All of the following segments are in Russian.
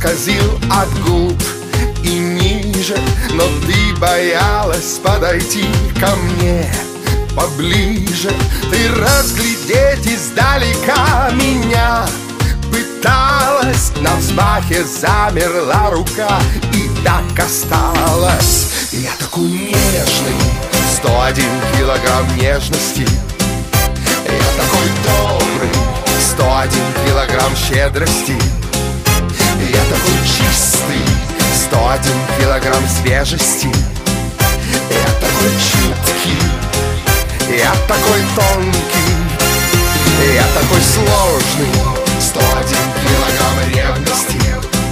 скользил от губ и ниже, но ты боялась подойти ко мне поближе. Ты разглядеть издалека меня пыталась, на взмахе замерла рука, и так осталась. Я такой нежный, 101 килограмм нежности. Я такой добрый, 101 килограмм щедрости. Я такой чистый, 101 килограмм свежести. Я такой чуткий, я такой тонкий, я такой сложный, 101 килограмм ревности.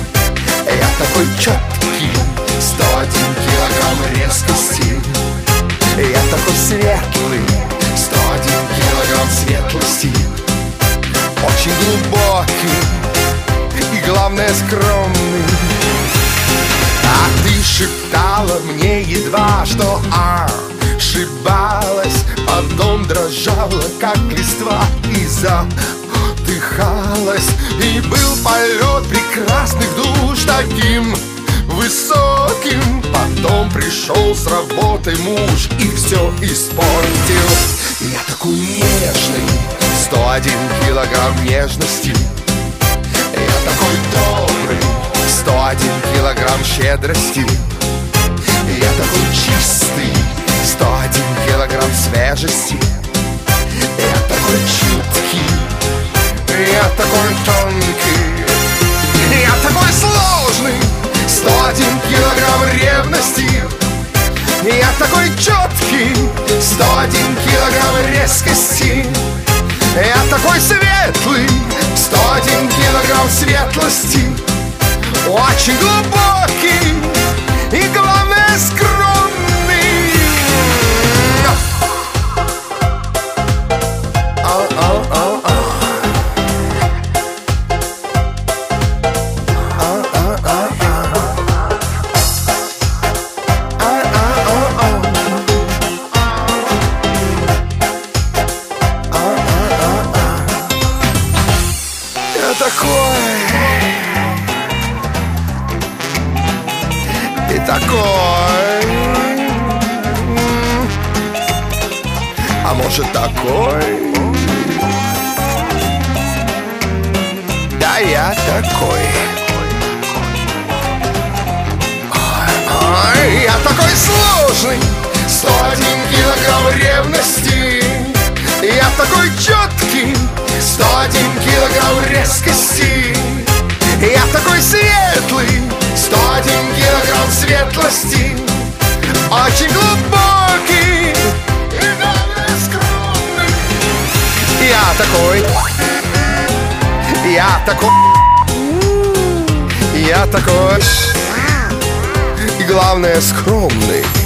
Я такой четкий, 101 килограмм резкости. Я такой светлый, 101 килограмм светлости. Очень глубокий и, главное, скромный. А ты шептала мне едва, что ошибалась, потом дрожала, как листва, и задыхалась. И был полет прекрасных душ таким высоким. Потом пришел с работы муж и все испортил. Я такой нежный, 101 килограмм нежности. Я такой добрый, 101 килограмм щедрости. Я такой чистый, 101 килограмм свежести. Я такой чуткий, я такой тонкий, я такой сложный, 101 килограмм ревности. Я такой четкий, 101 килограмм резкости. Я такой светлый, 101 килограмм светлости. Очень глубокий и, главное, скромный. Такой, а может такой? Да, я такой. Ой, я такой сложный, 101 килограмм ревности. Я такой четкий, 101 килограмм резкости. Я такой светлый, 101 килограмм светлости. Очень глубокий и, главное, скромный. Я такой, я такой и, главное, скромный.